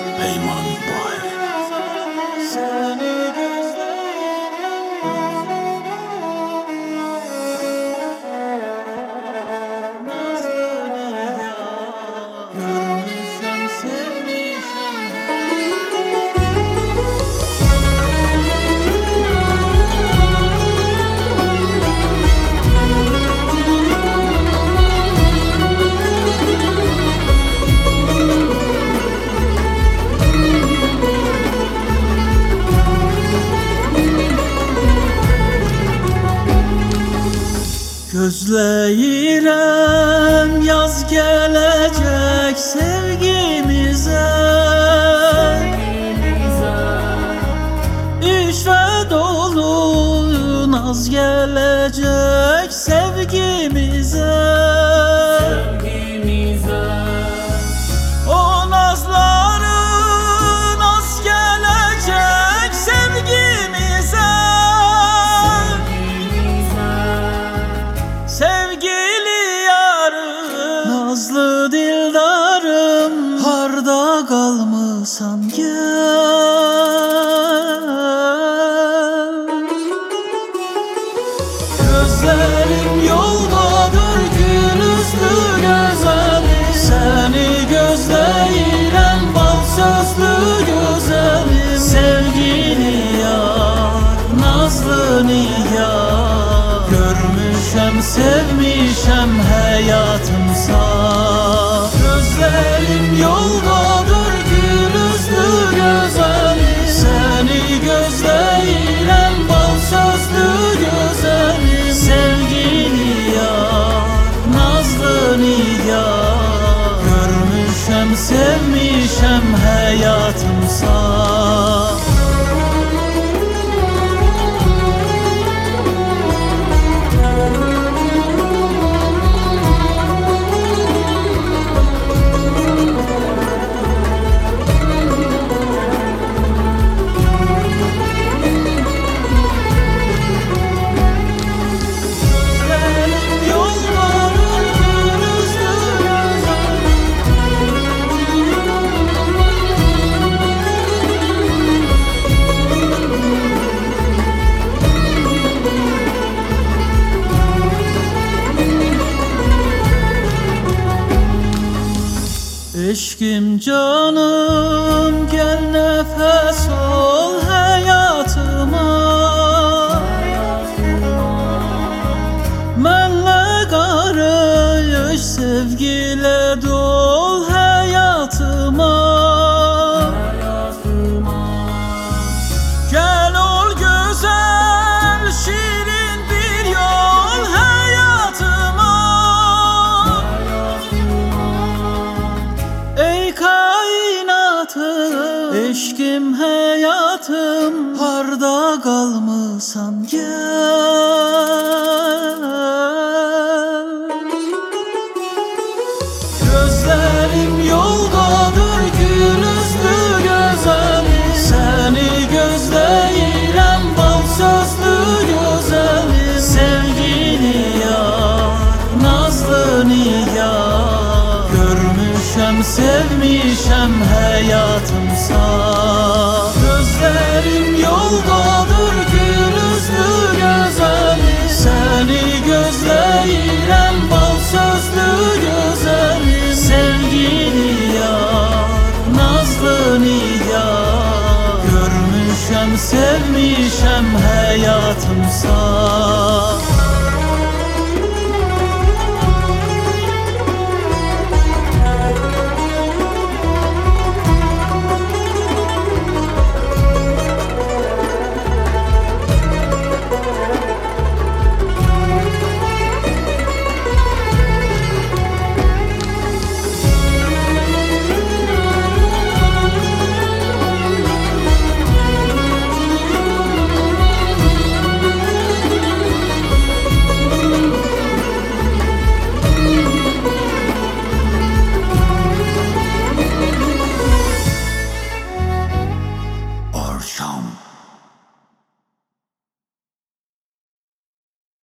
Peyman Bahir. Gözleyirem yaz gelecek sevgimize, İşve dolu naz gelecek sevgimize. O nazların naz gelecek sevgimize. Sevgili yarım, nazlı dildarım, harda kalmışsan gel. Gözlerim yoldadır gül üstü güzelim, seni gözleyirem bal sözlü güzelim. Sevgili yar, nazlı nigar, görmüşem sevmişem hayatımsa. Gözlerim yoldadır gül üstü güzelim, seni gözleyirem bal sözlü güzelim. Sevgili yar, nazlı nigar, görmüşem sevmişem hayatımsa. Eşkim canım gel nefes ol hayatıma, Mənle karış sevgiyle dol hayatıma. Gel ol güzel şirin bir yol hayatıma. Ey kainatım, eşkim hayatım, harda kalmışsan gel. Gözlerim yoldadır gül üstü güzelim, seni gözleyirem bal sözlü güzelim. Sevgili yar, nazlı nigar, görmüşem sevmişem hayatımsa. Gözlerim yoldadır gül üstü güzelim, seni gözleyirem bal sözlü güzelim. Sevgili yar, nazlı nigar, görmüşem sevmişem hayatımsa.